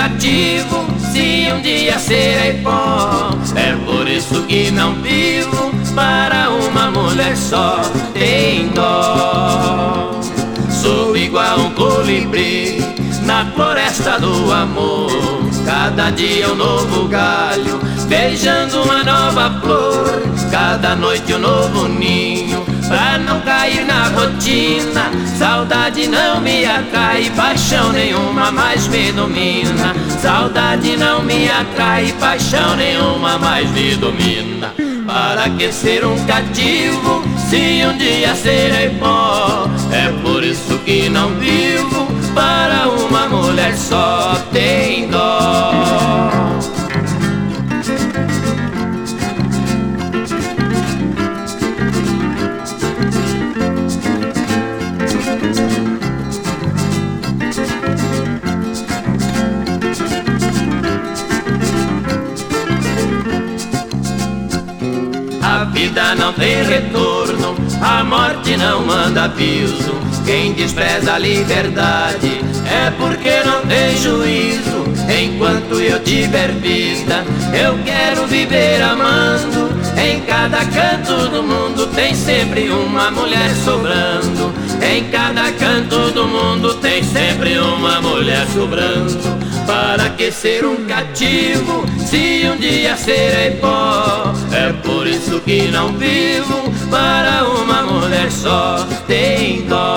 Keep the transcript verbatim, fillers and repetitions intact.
cativo se um dia serei pó. É por isso que não vivo para uma mulher só. Tem dó. Sou igual um colibri na floresta do amor. Cada dia um novo galho, beijando uma nova flor. Cada noite um novo ninho, pra não cair na rotina. Saudade não me atrai, paixão nenhuma mais me domina. Saudade não me atrai, paixão nenhuma mais me domina. Para que ser um cativo se um dia serei pó? É por isso que não vivo para uma mulher só. Tem dó. A vida não tem retorno, a morte não manda aviso. Quem despreza a liberdade é porque não tem juízo. Enquanto eu tiver vida, eu quero viver amando. Em cada canto do mundo tem sempre uma mulher sobrando. Em cada canto do mundo tem sempre uma mulher sobrando. Para que ser um cativo se um dia serei pó? É por isso que não vivo para uma mulher só. Tem dó.